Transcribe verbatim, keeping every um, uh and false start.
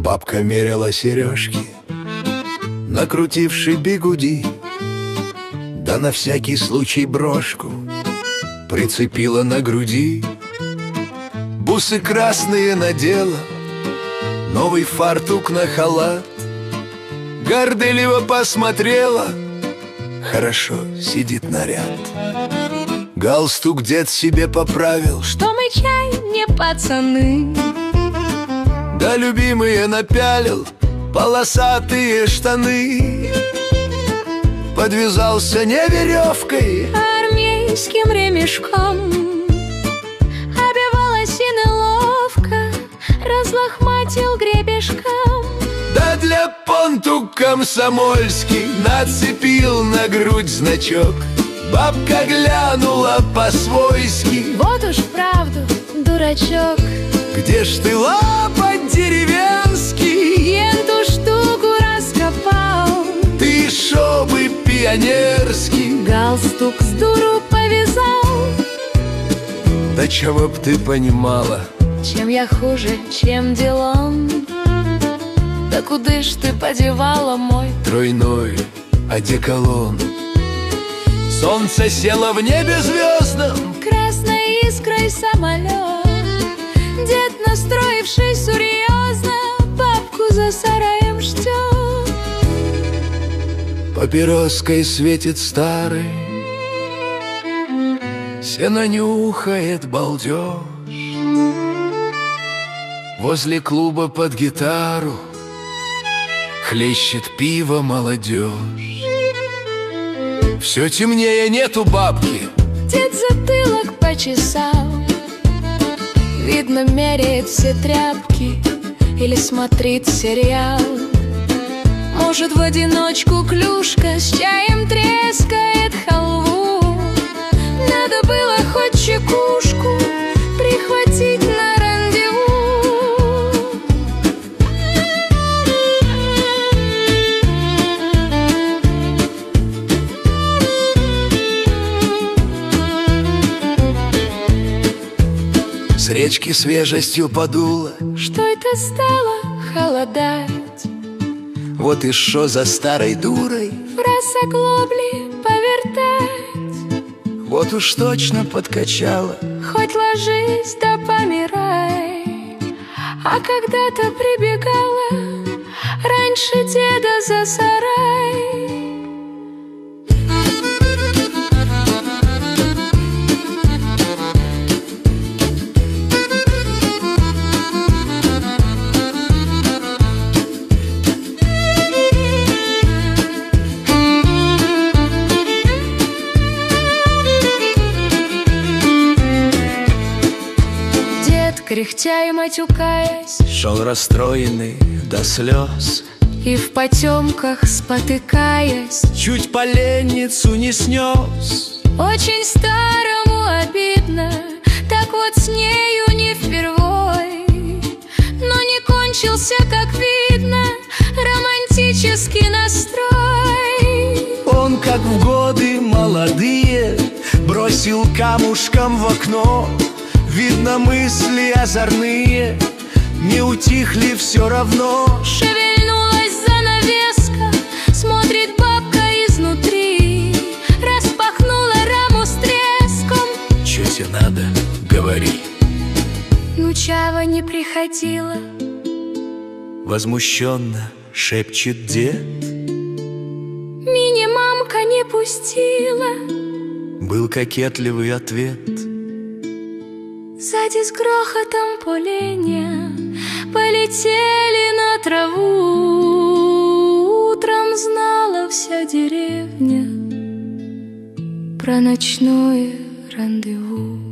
Бабка мерила сережки, накрутивши бигуди, да на всякий случай брошку прицепила на груди. Бусы красные надела, новый фартук на халат, горделиво посмотрела, хорошо сидит наряд. Галстук дед себе поправил, что мы чай не пацаны. Да любимые напялил полосатые штаны. Подвязался не веревкой, а армейским ремешком. Обивалась и неловко, разлохматил гребешком. Да для понту комсомольский нацепил на грудь значок. Бабка глянула по-свойски, вот уж вправду дурачок. где ж ты, лапоть деревенский, Эту штуку раскопал? ты шобы пионерский. Галстук с дуру повязал. Да чего б ты понимала, Чем я хуже, чем делом? Да куда ж ты подевала мой тройной одеколон? Солнце село в небе звездном, красной искрой самолет. Дед, настроившись серьезно, бабку за сараем ждет. папироской светит старый, сено нюхает балдеж. Возле клуба под гитару хлещет пиво молодежь. Все темнее, нету бабки. Дед затылок почесал, видно, меряет все тряпки или смотрит сериал. Может, в одиночку клюшка с чаем трескает халву. Надо было хоть чекушку прихватить на рандеву. С речки свежестью подуло, Что это стало холодать? вот и шо за старой дурой, В раз оглобли повертать. вот уж точно подкачала. Хоть ложись да помирай. А когда-то прибегала раньше деда за сарай. Кряхтя и матюкаясь, Шел расстроенный до слез, и в потемках спотыкаясь, чуть поленницу не снес. очень старому обидно, так вот с нею не впервой. Но не кончился, как видно, романтический настрой. Он, как в годы молодые, бросил камушком в окно. Видно, мысли озорные не утихли все равно. Шевельнулась занавеска, смотрит бабка изнутри, распахнула раму с треском. Че тебе надо, говори. Ну, чава не приходила. Возмущенно шепчет дед. Мини-мамка не пустила. Был кокетливый ответ. Сзади с грохотом поленья полетели на траву. Утром знала вся деревня про ночное рандеву.